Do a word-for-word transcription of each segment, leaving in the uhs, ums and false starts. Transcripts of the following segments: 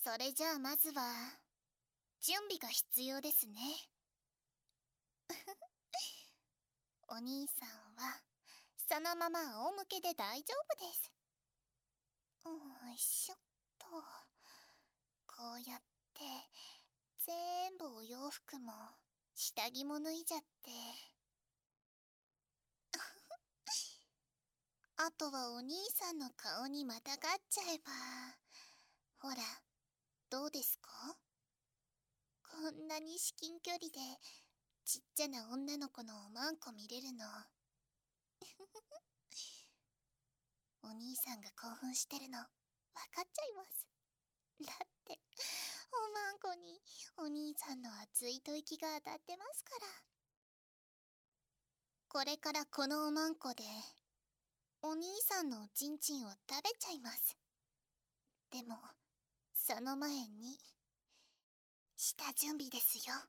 それじゃあまずは準備が必要ですね。お兄さんはそのまま仰向けで大丈夫です。よいしょっと。こうやって全部お洋服も下着も脱いじゃって、あとはお兄さんの顔にまたがっちゃえば、ほら、どうですか？こんなに至近距離でちっちゃな女の子のおまんこ見れるの。お兄さんが興奮してるの分かっちゃいます。だっておまんこにお兄さんの熱い吐息が当たってますから。これからこのおまんこでお兄さんのおちんちんを食べちゃいます。でもその前に下準備ですよ。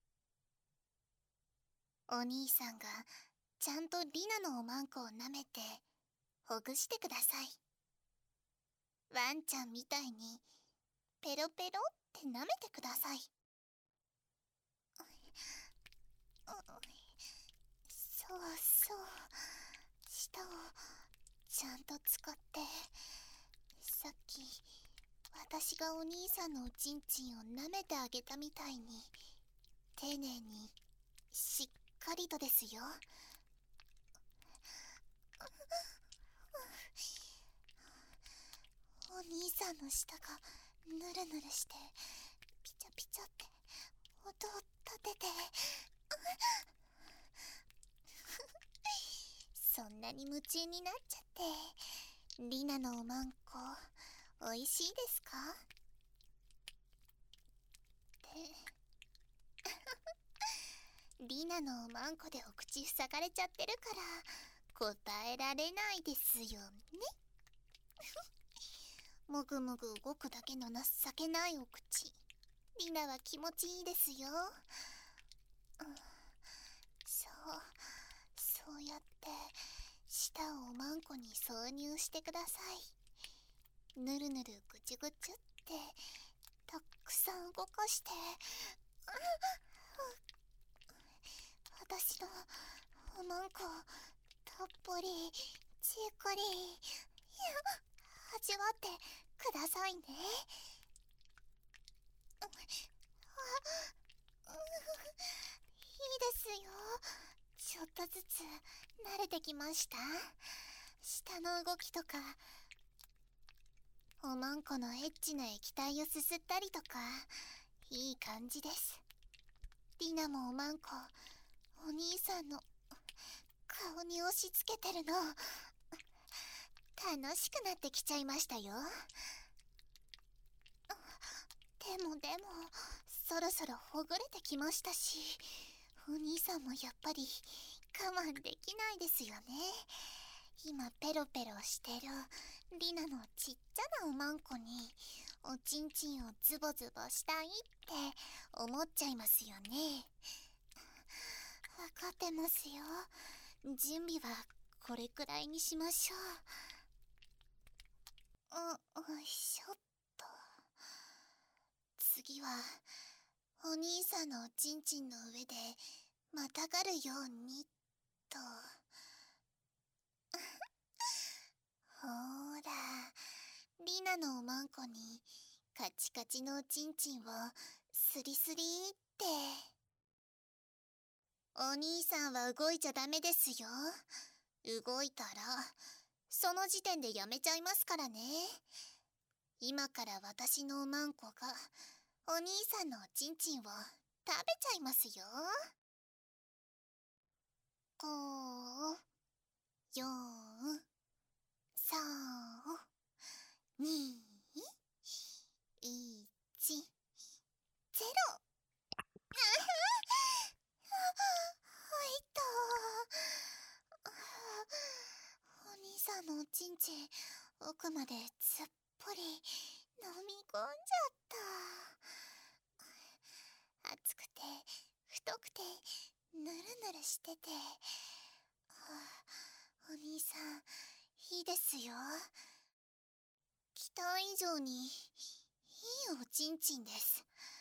お兄さんがちゃんとリナのおまんこを舐めてほぐしてください。ワンちゃんみたいにペロペロって舐めてください。そうそう、舌をちゃんと使って、さっき私がお兄さんのおちんちんを舐めてあげたみたいに丁寧にしっかりとですよ。お兄さんの舌がぬるぬるしてピチャピチャって音を立ててそんなに夢中になっちゃって、リナのおまんこおいしいですか？でリナのおまんこでお口塞がれちゃってるから答えられないですよね。もぐもぐ動くだけの情けないお口、リナは気持ちいいですよ。うん、そう、そうやって舌をおまんこに挿入してください。ぬるぬるぐちゅぐちゅってたくさん動かして、私のおまんこたっぷりじっくり味わってくださいね。いいですよ。ちょっとずつ慣れてきました。舌の動きとか、おまんこのエッチな液体をすすったりとか、いい感じです。リナもおまんこお兄さんの顔に押し付けてるの楽しくなってきちゃいましたよ。でもでもそろそろほぐれてきましたし、お兄さんもやっぱり我慢できないですよね。今ペロペロしてるリナのちっちゃなおまんこにおちんちんをズボズボしたいって思っちゃいますよね。分かってますよ。準備はこれくらいにしましょう。う、よいしょっと。次はお兄さんのおちんちんの上でまたがるようにと。ほーら、リナのおまんこにカチカチのおちんちんをスリスリって。お兄さんは動いちゃダメですよ。動いたらその時点でやめちゃいますからね。今から私のおまんこがお兄さんのおちんちんを食べちゃいますよ。ご、よん、さん、に、いち、ゼロ。はいと。お兄さんのおちんちん奥までずっぽり飲み込んじゃった。熱くて太くてぬるぬるしてて、お兄さんいいですよ。期待以上にいいいおちんちんです。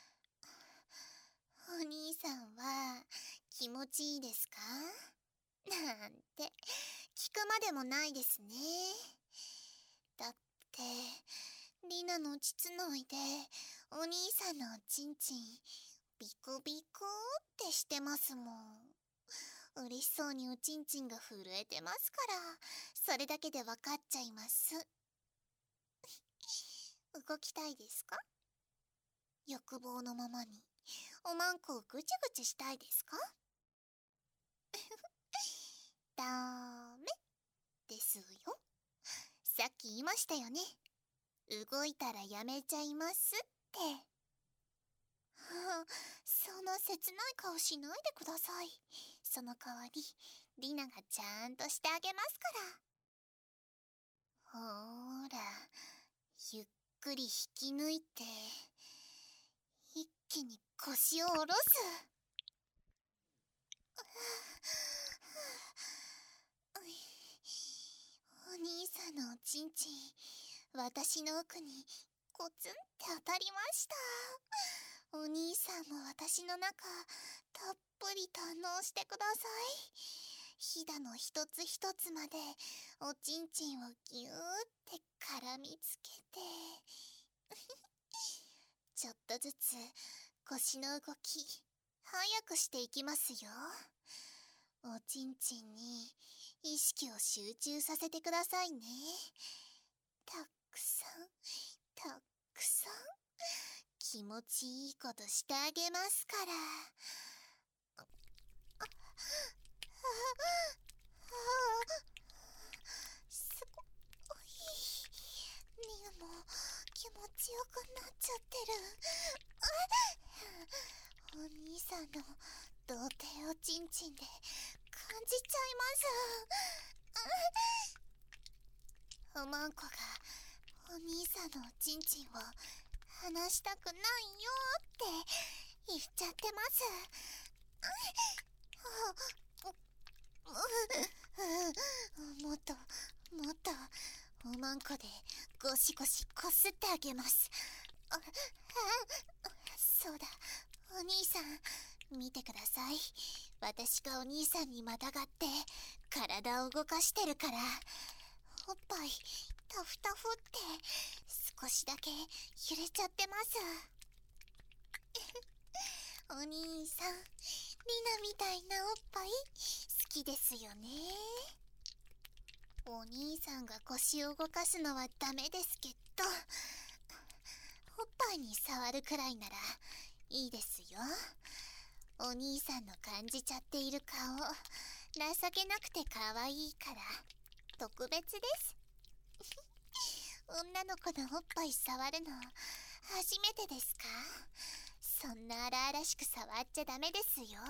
お兄さんは気持ちいいですか？なんて聞くまでもないですね。だってリナの膣内でお兄さんのおちんちんビクビクってしてますもん。嬉しそうにおちんちんが震えてますから、それだけでわかっちゃいます。動きたいですか？欲望のままにおまんこをぐちゅぐちゅしたいですか？ダメですよ。さっき言いましたよね。動いたらやめちゃいますって。はあ、そんな切ない顔しないでください。その代わりリナがちゃんとしてあげますから。ほーら、ゆっくり引き抜いて一気に腰を下ろす。お兄さんのおちんちん、私の奥にコツンって当たりました。お兄さんも私の中たっぷり堪能してください。ひだの一つ一つまでおちんちんをぎゅーって絡みつけてちょっとずつ腰の動き早くしていきますよ。おちんちんに意識を集中させてくださいね。たくさんたくさん気持ちいいことしてあげますから。あああすごい。リアも気持ちよくなっちゃってる。お兄さんの童貞おちんちんで感じちゃいます。おまんこがお兄さんのおちんちんを離したくないよって言っちゃってます。もっともっとおまんこでゴシゴシこすってあげます。ああ、そうだ、お兄さん見てください。私がお兄さんにまたがって体を動かしてるから。おっぱいタフタフって少しだけ揺れちゃってます。お兄さん、リナみたいなおっぱい好きですよね。お兄さんが腰を動かすのはダメですけど、おっぱいに触るくらいならいいですよ。お兄さんの感じちゃっている顔、情けなくて可愛いから特別です。女の子のおっぱい触るの初めてですか？そんな荒々しく触っちゃダメですよ。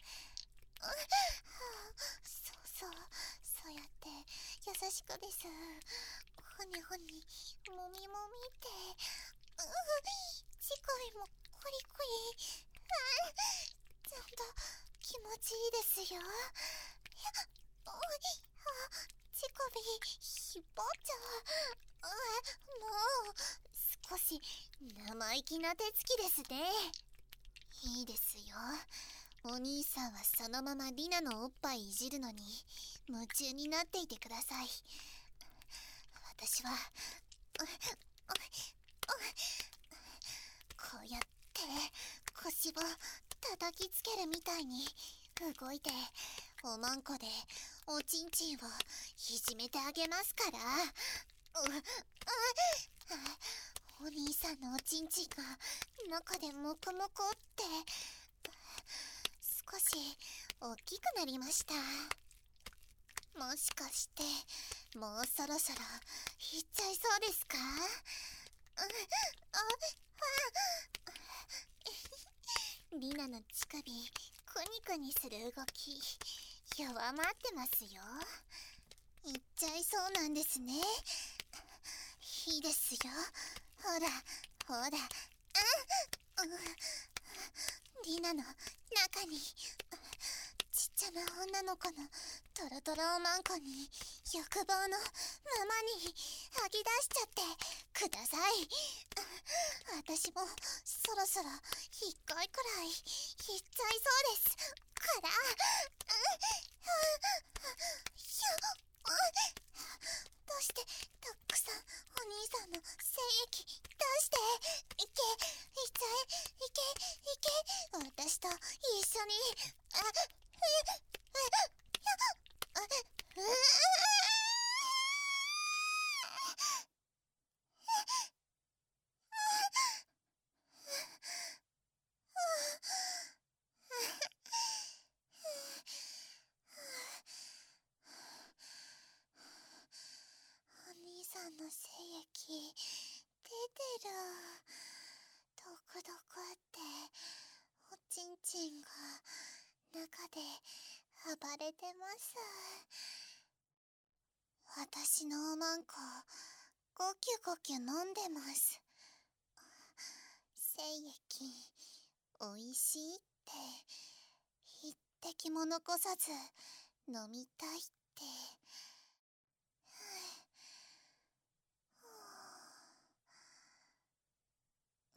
そうそう、そうやって優しくです。ほにほにもみもみって、う乳首もコリコリ、ちゃんと気持ちいいですよ。おい、あ、乳首引っ張っちゃう。もう少し生意気な手つきですね。いいですよ。お兄さんはそのままリナのおっぱいいじるのに夢中になっていてください。私はこうやって腰を叩きつけるみたいに動いておまんこでおちんちんをいじめてあげますから。ううお兄さんのおちんちんが中でモコモコって少し大きくなりました。もしかしてもうそろそろいっちゃいそうですか？ああリナの乳首クニクニする動き弱まってますよ。いっちゃいそうなんですね。いいですよ。ほらほら、あ、うん、リナの中にちっちゃな女の子のトロトロおまんこに欲望のままに吐き出しちゃってください。 私もそろそろいっかいくらいいっちゃいそうですから、ひゅどうしてたくさんお兄さんの精液出していけ、いっちゃえ、いけいけ、私と一緒に、あっ、あっ、ううお兄さんの精液出てる。どこどこっておちんちんが中で暴れてます。私のおまんこゴキュゴキュ飲んでます。精液おいしいって一滴も残さず飲みたいって。うん、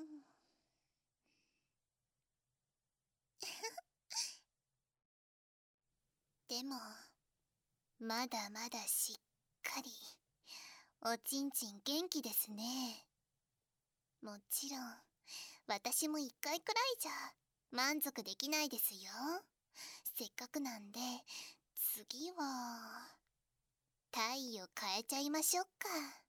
でもまだまだしっかりおちんちん元気ですね。もちろん私も一回くらいじゃ満足できないですよ。せっかくなんで次は体位を変えちゃいましょうか。